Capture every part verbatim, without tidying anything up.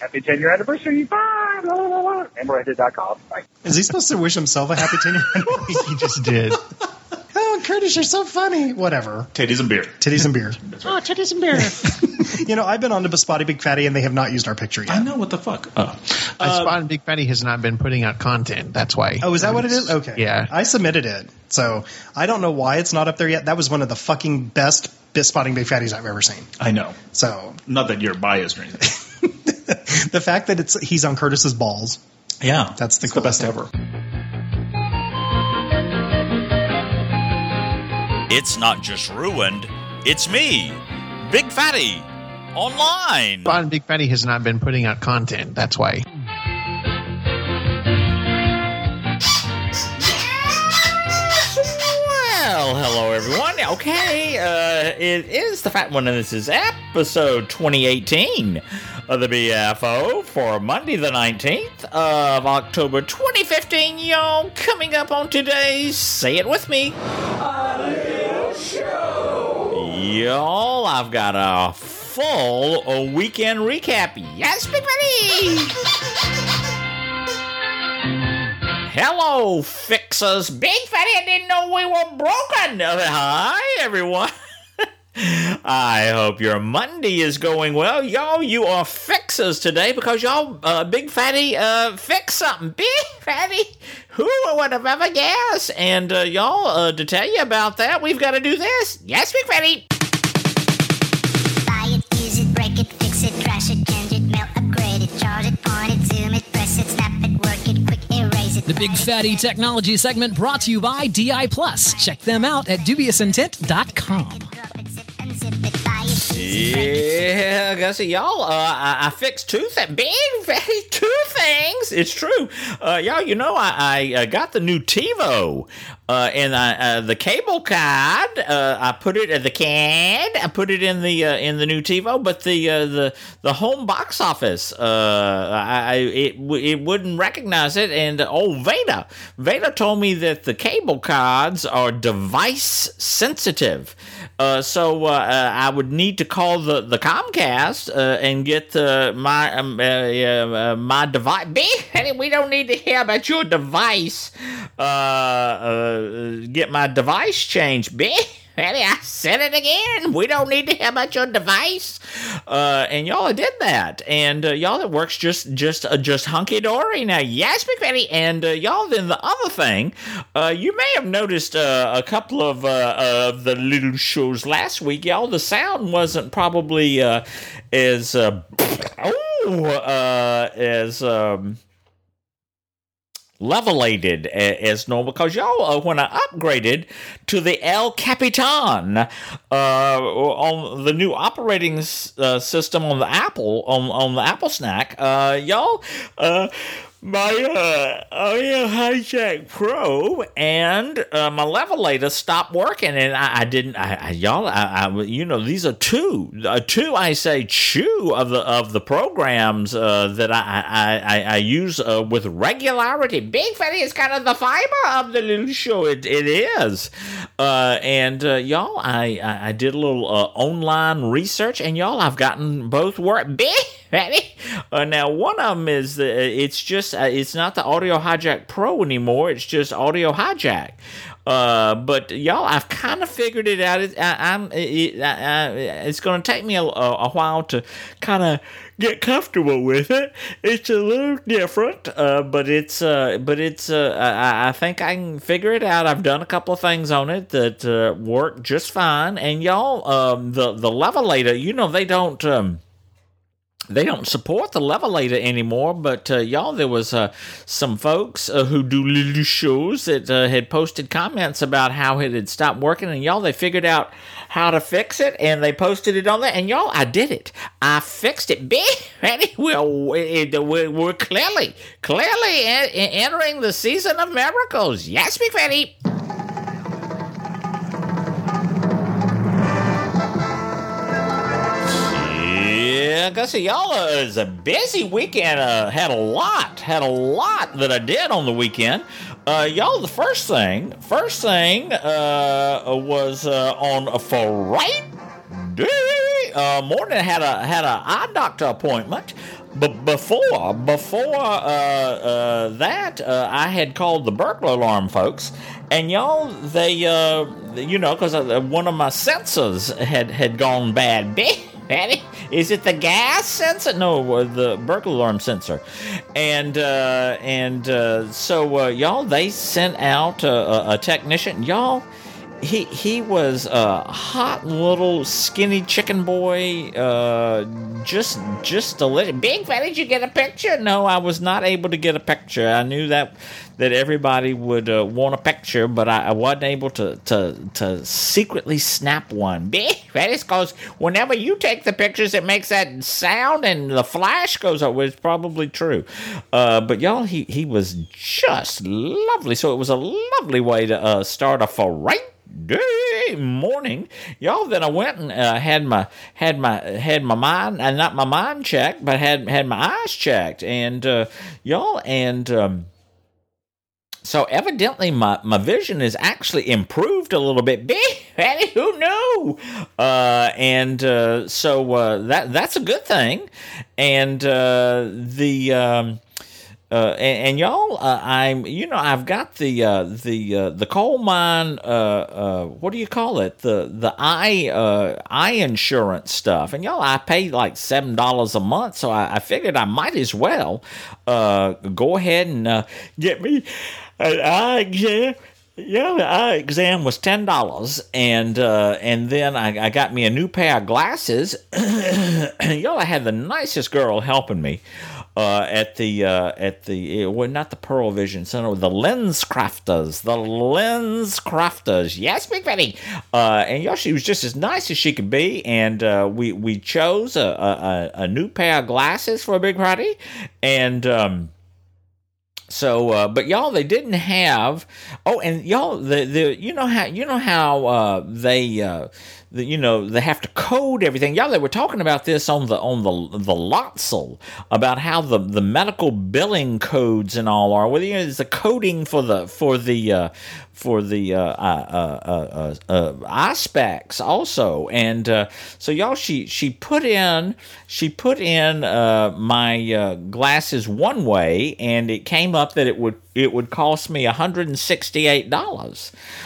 Happy ten-year anniversary. Bye. Blah, blah, blah. amber ended dot com. Bye. Is he supposed to wish himself a happy ten-year anniversary? He just did. Oh, Curtis, you're so funny. Whatever. Titties and beer. Titties and beer. Oh, titties and beer. You know, I've been on to Bespotty Big Fatty, and they have not used our picture yet. I know, what the fuck. Oh. I Uh, Spot and Big Fatty has not been putting out content. That's why. Oh, is that what it is? Okay. Yeah. I submitted it. So I don't know why it's not up there yet. That was one of the fucking best Spotting Big Fatties I've ever seen. I know. So Not that you're biased or anything. the fact that it's he's on Curtis's balls. Yeah. That's the it's the coolest best thing. ever. It's not just ruined, it's me, Big Fatty, online. Spot and Big Fatty has not been putting out content. That's why. Well, hello everyone. Okay, uh, it is the Fat One, and this is episode twenty eighteen of the B F O for Monday the nineteenth of October twenty fifteen, y'all. Coming up on today's Say It With Me. Y'all, I've got a full uh, weekend recap. Yes, Big Buddy! Hello, fixers. Big Fatty, I didn't know we were broken. Uh, hi, everyone. I hope your Monday is going well. Y'all, you are fixers today because y'all, uh, Big Fatty, uh, fix something. Big Fatty, who would have ever guessed? And, uh, y'all, uh, to tell you about that, we've got to do this. Yes, Big Fatty. Buy it, use it, break it, fix it, trash it, change it, melt, upgrade it, charge it, point it, zoom it, press it, snap it, work it, quick erase it. The Big Fatty Technology segment brought to you by D I Plus. Check them out at dubious intent dot com. Yeah, I guess y'all, uh, I, I fixed two things. Big Fatty, two things. It's true. Uh, y'all, you know, I, I uh, got the new TiVo. Uh, and I, uh, the cable card, uh, I put it at the card. I put it in the uh, in the new TiVo, but the uh, the the home box office, uh, I it it wouldn't recognize it. And oh, Veda, Veda told me that the cable cards are device sensitive. Uh, so uh, uh, I would need to call the, the Comcast uh, and get uh, my um, uh, uh, my device. We don't need to hear about your device. Uh, uh, get my device changed. I said it again. We don't need to hear about your device. Uh, and y'all did that. And uh, y'all, it works just just uh, just hunky dory now. Yes, Big Fatty. And uh, y'all, then the other thing, uh, you may have noticed uh, a couple of uh, of the little shows last week. Y'all, the sound wasn't probably uh, as uh, oh uh, as. Um, levelated as normal, because y'all, uh, when I upgraded to the El Capitan uh, on the new operating uh, system on the Apple on on the Apple Snack, uh, y'all, uh, my uh, Audio Hijack Pro and uh, my levelator stopped working, and I, I didn't. I, I y'all, I, I, you know, these are two, uh, two. I say two of the of the programs uh, that I I, I, I use uh, with regularity. Big Fatty is kind of the fiber of the little show. It it is, uh, and uh, y'all, I, I I did a little uh, online research, and y'all, I've gotten both work. Big Fatty. Uh, now, one of them is uh, it's just. Uh, it's not the Audio Hijack Pro anymore. It's just Audio Hijack. Uh, but y'all, I've kind of figured it out. It, I, I'm. It, I, I, it's going to take me a, a, a while to kind of get comfortable with it. It's a little different, uh, but it's. Uh, but it's. Uh, I, I think I can figure it out. I've done a couple of things on it that uh, work just fine. And y'all, um, the the levelator, you know, they don't. Um, They don't support the levelator anymore, but uh, y'all, there was uh, some folks uh, who do little shows that uh, had posted comments about how it had stopped working, and y'all, they figured out how to fix it, and they posted it on there, and y'all, I did it. I fixed it. We're, we're clearly, clearly entering the season of miracles. Yes, Big Fatty. Yeah, I guess y'all, uh, it was a busy weekend. Uh, had a lot, had a lot that I did on the weekend. Uh, y'all, the first thing, first thing uh, was uh, on a Friday uh, morning. I had a had a eye doctor appointment. But before, before uh, uh, that, uh, I had called the burglar alarm folks, and y'all, they, uh, you know, because one of my sensors had, had gone bad. Is it the gas sensor? No, the burglar alarm sensor. And uh, and uh, so uh, y'all, they sent out a, a technician. Y'all. He he was a hot little skinny chicken boy, uh, just just a little big. Fat, did you get a picture? No, I was not able to get a picture. I knew that that everybody would uh, want a picture, but I, I wasn't able to, to to secretly snap one. Big fat, because whenever you take the pictures, it makes that sound and the flash goes up. It's probably true, uh, but y'all, he he was just lovely. So it was a lovely way to uh, start a foray. Day morning, y'all. Then I went and uh, had my had my had my mind and uh, not my mind checked, but had had my eyes checked, and uh, y'all, and um, so evidently my, my vision is actually improved a little bit. Who knew? Uh, and uh, so uh, that that's a good thing, and uh, the. Um, Uh, and, and y'all, uh, I'm, you know, I've got the uh, the uh, the coal mine. Uh, uh, what do you call it? The the eye uh, eye insurance stuff. And y'all, I pay like seven dollars a month, so I, I figured I might as well uh, go ahead and uh, get me an eye exam. Yeah, the eye exam was ten dollars, and uh, and then I, I got me a new pair of glasses. Y'all, I had the nicest girl helping me. Uh, at the uh, at the well, not the Pearl Vision Center, the Lens Crafters, the Lens Crafters. Yes, Big Betty. Uh, and y'all, she was just as nice as she could be, and uh, we we chose a, a a new pair of glasses for Big Betty, and um, so uh, but y'all, they didn't have. Oh, and y'all, the the you know how you know how uh, they. Uh, The, you know, they have to code everything. Yeah, they were talking about this on the on the the Lotzel, about how the, the medical billing codes and all are. Well, you know, there's a coding for the for the uh, for the uh, uh, uh, uh, uh, eye specs also, and uh, so y'all, she she put in she put in uh, my uh, glasses one way, and it came up that it would it would cost me one hundred sixty-eight dollars,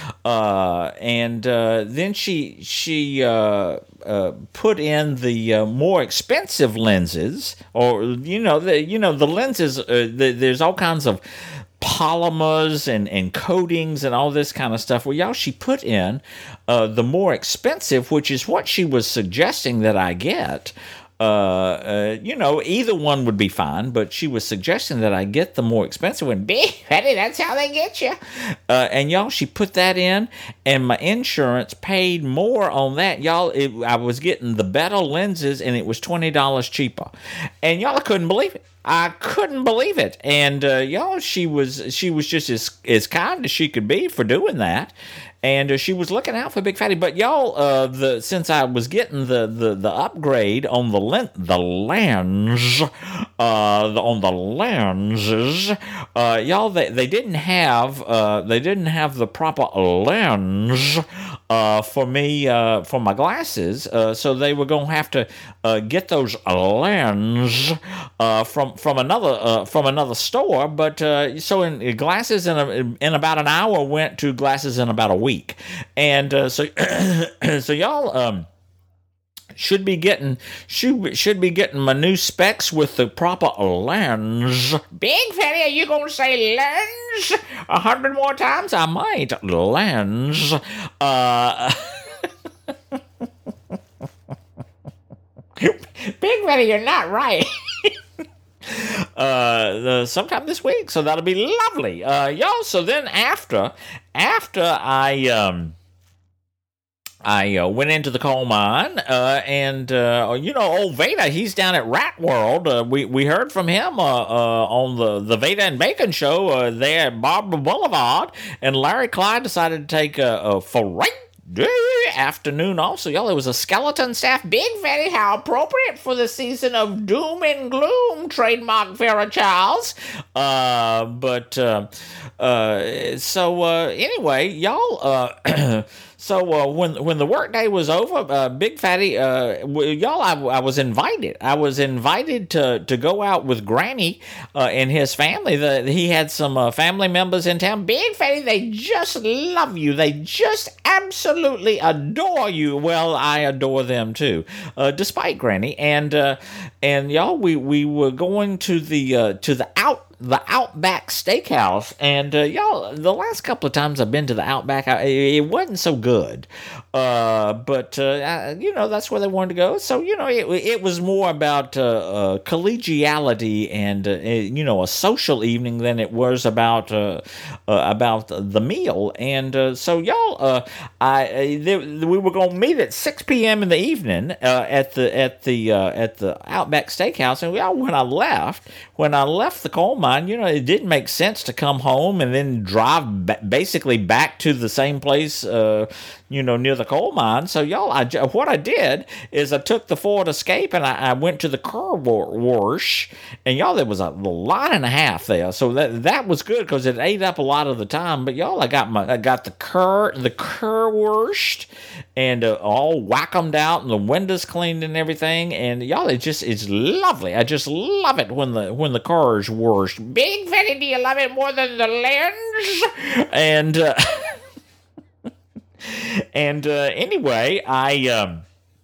uh, and uh, then she she. Uh, uh, put in the uh, more expensive lenses, or you know, the you know the lenses. Uh, the, there's all kinds of polymers and, and coatings and all this kind of stuff. Well, y'all, she put in uh, the more expensive, which is what she was suggesting that I get. Uh, uh, you know, either one would be fine, but she was suggesting that I get the more expensive one. Betty, that's how they get you. Uh, and y'all, she put that in, and my insurance paid more on that. Y'all, it, I was getting the better lenses, and it was twenty dollars cheaper. And y'all, I couldn't believe it. I couldn't believe it. And uh, y'all, she was she was just as as kind as she could be for doing that. And uh, she was looking out for Big Fatty. But y'all, uh, the since I was getting the, the, the upgrade on the len- the lens, uh, the, on the lenses, uh, y'all, they, they didn't have uh, they didn't have the proper lens uh, for me uh, for my glasses. Uh, so they were gonna have to uh, get those lens uh, from from another uh, from another store. But uh, so in glasses in a, in about an hour went to glasses in about a week. And uh, so, so y'all um, should be getting should should be getting my new specs with the proper lens. Big Fatty, are you gonna say lens a hundred more times? I might. Lens. Uh, Big Fatty, you're not right. Uh, the, sometime this week, so that'll be lovely, uh, y'all. So then after, after I, um, I uh, went into the coal mine, uh, and uh, you know, old Veda, he's down at Rat World. Uh, we we heard from him uh, uh, on the the Veda and Bacon show uh, there at Barbara Boulevard, and Larry Clyde decided to take a, a foray. Afternoon also, y'all, it was a skeleton staff. Big Fatty, how appropriate for the season of doom and gloom, trademark Vera Charles. Uh, but uh, uh, so uh, anyway, y'all, uh, so uh, when when the workday was over, uh, Big Fatty, uh, w- y'all, I, I was invited. I was invited to, to go out with Granny uh, and his family. The, he had some uh, family members in town. Big Fatty, they just love you. They just absolutely adore you. Well, I adore them too, uh, despite Granny. And uh, and y'all, we, we were going to the uh, to the out. the Outback Steakhouse, and uh, y'all, the last couple of times I've been to the Outback, I, it wasn't so good. Uh, but uh, I, you know, that's where they wanted to go. So you know, it, it was more about uh, uh, collegiality and uh, you know, a social evening than it was about uh, uh, about the meal. And uh, so y'all, uh, I there, we were going to meet at six p.m. in the evening uh, at the at the uh, at the Outback Steakhouse, and y'all, when I left, when I left the coal mine, you know, it didn't make sense to come home and then drive ba- basically back to the same place, uh, you know, near the coal mine. So, y'all, I, what I did is I took the Ford Escape and I, I went to the car wash, and y'all, there was a line and a half there. So that that was good because it ate up a lot of the time. But y'all, I got my I got the car the car washed and uh, all wackomed out and the windows cleaned and everything. And y'all, it just it's lovely. I just love it when the when the car's washed. Big Fatty, do you love it more than the lens? And uh, and uh, anyway, I um,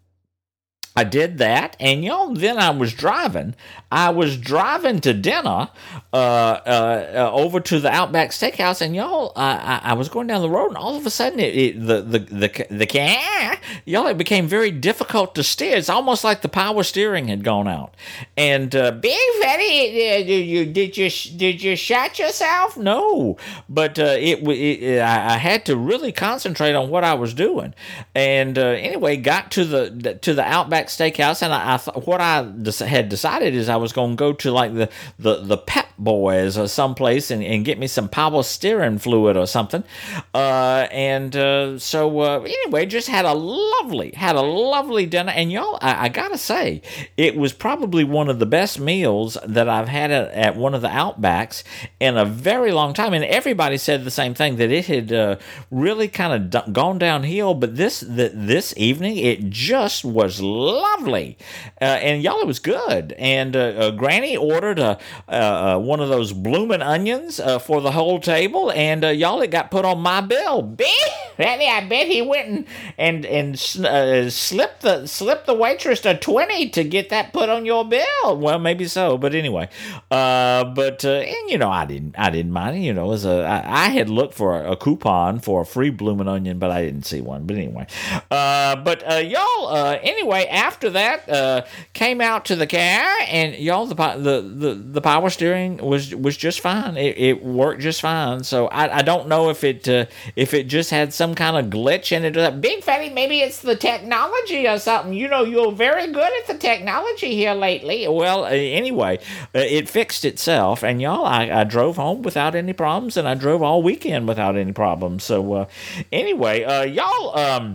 I did that, and y'all, then I was driving. I was driving to dinner uh, uh, uh, over to the Outback Steakhouse, and y'all, I, I, I was going down the road, and all of a sudden, it, it, the the the the car, y'all, it became very difficult to steer. It's almost like the power steering had gone out. And uh, Big Fatty, uh, did you did you did you shot yourself? No, but uh, it, it I had to really concentrate on what I was doing. And uh, anyway, got to the to the Outback Steakhouse, and I, I th- what I des- had decided is I was going to go to like the, the, the Pep Boys or someplace and, and get me some power steering fluid or something. Uh, and uh, so uh, anyway, just had a lovely, had a lovely dinner. And y'all, I, I gotta say, it was probably one of the best meals that I've had at, at one of the Outbacks in a very long time. And everybody said the same thing, that it had uh, really kind of d- gone downhill. But this the, this evening, it just was lovely. Uh, and y'all, it was good. And uh, uh, Granny ordered a, uh, uh, one of those bloomin' onions uh, for the whole table, and uh, y'all, it got put on my bill. Big Fatty, I bet he went and and, and uh, slipped the slipped the waitress a twenty to get that put on your bill. Well, maybe so, but anyway, uh, but uh, and you know, I didn't I didn't mind. You know, as a I, I had looked for a, a coupon for a free bloomin' onion, but I didn't see one. But anyway, uh, but uh, y'all, uh, anyway, after that, uh, came out to the car, and y'all, the the the, the power steering was was just fine. It, it worked just fine. So I, I don't know if it uh, if it just had some kind of glitch in it. Big Fatty, maybe it's the technology or something. You know, you're very good at the technology here lately. Well, uh, anyway, uh, it fixed itself, and y'all, I, I drove home without any problems, and I drove all weekend without any problems. So uh, anyway, uh, y'all, um,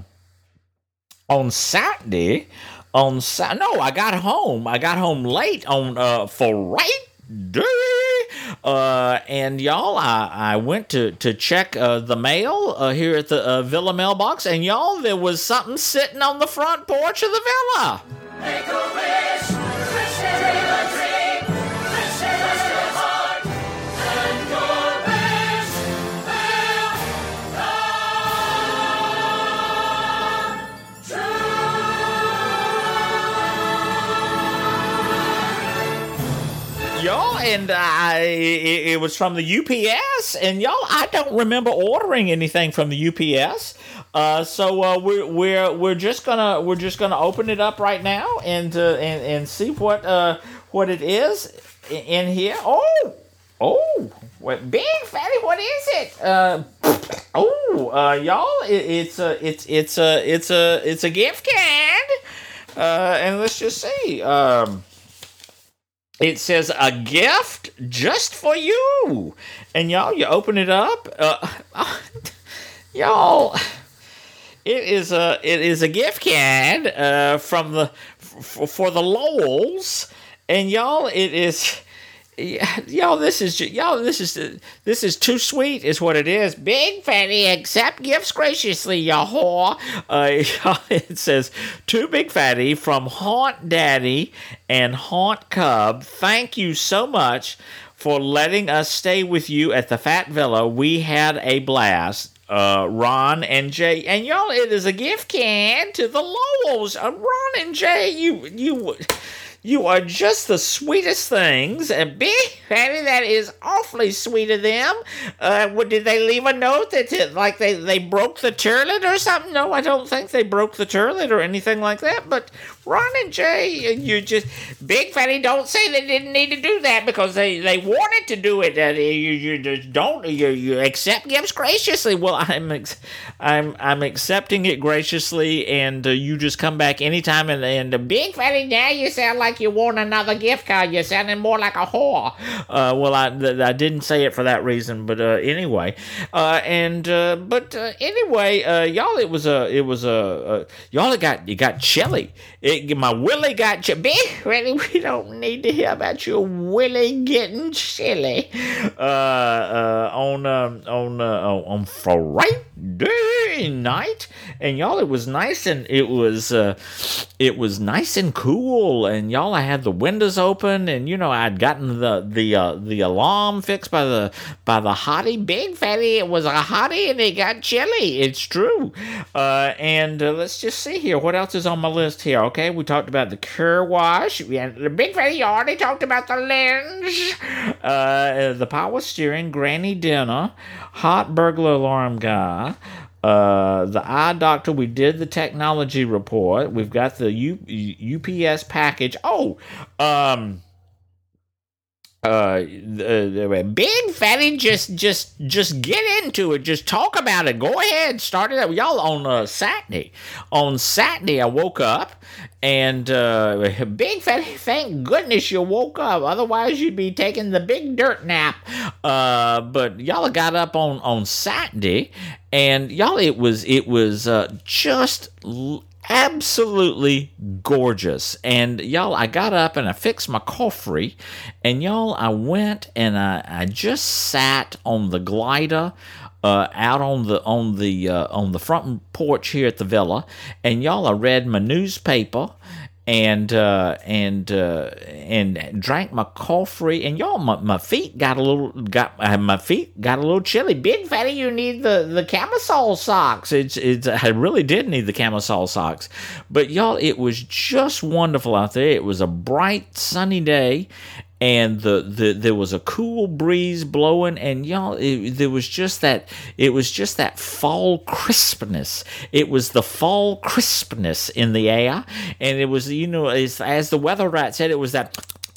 on Saturday. On Sa- no, I got home. I got home late on uh, Friday, uh, and y'all, I, I went to to check uh, the mail uh, here at the uh, Villa mailbox, and y'all, there was something sitting on the front porch of the Villa. Make a wish, wish dream a dream, wish trust your heart, and your wish will come true. Y'all, and I, it, it was from the U P S, and y'all, I don't remember ordering anything from the U P S. Uh, so uh, we're we're we're just gonna we're just gonna open it up right now and uh, and and see what uh what it is in here. Oh oh, what, Big Fatty, what is it? Uh, oh, uh, y'all, it, it's a it's it's a it's a it's a gift card. Uh, and let's just see. Um. It says a gift just for you, and y'all, you open it up, uh, y'all. It is a it is a gift card uh, from the f- for the Lowells, and y'all, it is Yeah, y'all, this is ju- y'all. This is this is too sweet, is what it is. Big Fatty, accept gifts graciously, ya whore. Uh, it says to Big Fatty from Haunt Daddy and Haunt Cub. Thank you so much for letting us stay with you at the Fat Villa. We had a blast. Uh, Ron and Jay, and y'all, it is a gift can to the Lowells. Uh, Ron and Jay, you you. You are just the sweetest things. And Big Fatty, that is awfully sweet of them. Uh, what, did they leave a note that, it, like, they, they broke the turlet or something? No, I don't think they broke the turlet or anything like that. But Ron and Jay, you just... Big Fatty, don't say they didn't need to do that because they, they wanted to do it. Uh, you, you just don't... You, you accept gifts graciously. Well, I'm ex- I'm I'm accepting it graciously, and uh, you just come back anytime. And, and uh, Big Fatty, now you sound like you want another gift card. You're sounding more like a whore. Uh, well, I, th- I didn't say it for that reason, but uh, anyway. Uh, and uh, but uh, anyway, uh, y'all, it was a it was a uh, y'all it got you got chilly. It, my Willie got chilly. Big Fatty, we don't need to hear about your Willie getting chilly. Uh, uh, on um, on uh, on Friday night, and y'all, it was nice and it was uh, it was nice and cool, and y'all, I had the windows open, and you know, I'd gotten the the uh, the alarm fixed by the by the hottie. Big Fatty, it was a hottie, and it got chilly. It's true. Uh, and uh, let's just see here. What else is on my list here? Okay, we talked about the car wash. We had the Big Fatty. You already talked about the lens, uh, the power steering, granny dinner, hot burglar alarm guy. Uh, the eye doctor, we did the technology report. We've got the U, U P S package. Oh, um, uh, the, the Big Fatty, just, just, just get into it. Just talk about it. Go ahead. Start it up. Y'all, on uh, Saturday. On Saturday, I woke up. And uh, Big Fatty, thank goodness you woke up. Otherwise, you'd be taking the big dirt nap. Uh, but y'all got up on, on Saturday, and y'all, it was it was uh, just l- absolutely gorgeous. And y'all, I got up and I fixed my coffee, and y'all, I went and I, I just sat on the glider. Uh, out on the on the uh, on the front porch here at the villa, and y'all, I read my newspaper, and uh, and uh, and drank my coffee, and y'all, my, my feet got a little got uh, my feet got a little chilly. Big Fatty, you need the the camisole socks. It's it's I really did need the camisole socks, but y'all, it was just wonderful out there. It was a bright sunny day. And the, the there was a cool breeze blowing, and y'all, it, there was just that it was just that fall crispness. It was the fall crispness in the air, and it was, you know, as, as the weather rat said, it was that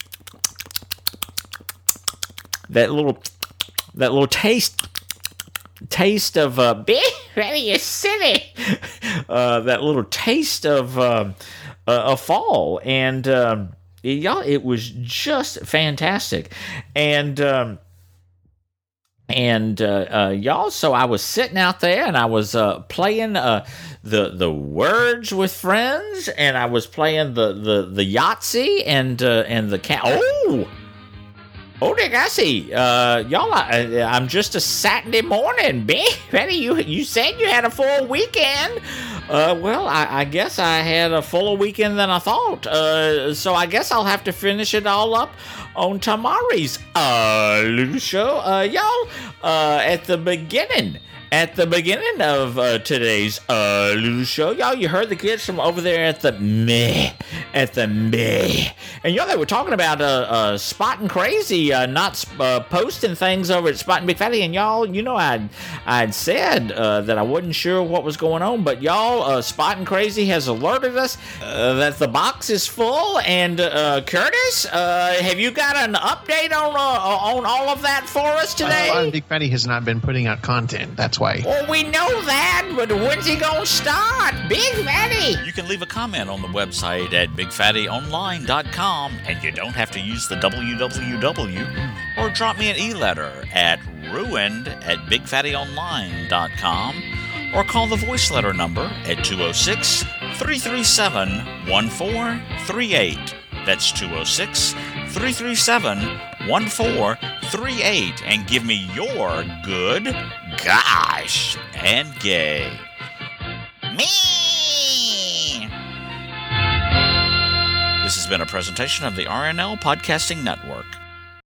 that little that little taste taste of uh, Big Fatty, you silly, uh, that little taste of uh, uh, a fall, and. Um, Y'all, it was just fantastic, and um, and uh, uh, y'all. So I was sitting out there, and I was uh, playing uh, the the words with friends, and I was playing the the, the Yahtzee and uh, and the cat. Oh, oh, Dick, I see. Uh, y'all, I, I'm just a Saturday morning, Big Fatty. You you said you had a full weekend. Uh, well, I, I guess I had a fuller weekend than I thought. Uh, so I guess I'll have to finish it all up on tomorrow's uh, little show. Uh, y'all, uh, at the beginning, at the beginning of uh, today's uh, little show, y'all, you heard the kids from over there at the meh, at the meh. And y'all, they were talking about uh, uh, Spotting Crazy, uh, not uh, posting things over at Spotting Big Fatty. And y'all, you know, I'd, I'd said uh, that I wasn't sure what was going on. But y'all, uh, Spotting Crazy has alerted us uh, that the box is full. And uh, Curtis, uh, have you got an update on uh, on all of that for us today? Uh, Big Fatty has not been putting out content. That's why. Well, we know that, but when's he gonna start? Big Fatty! You can leave a comment on the website at big fatty online dot com, and you don't have to use the w w w, or drop me an e-letter at ruined at big fatty online dot com, or call the voice letter number at two oh six, three three seven, one four three eight. That's two oh six, three three seven, one four three eight and give me your good, gosh, and gay. Me! This has been a presentation of the R N L Podcasting Network.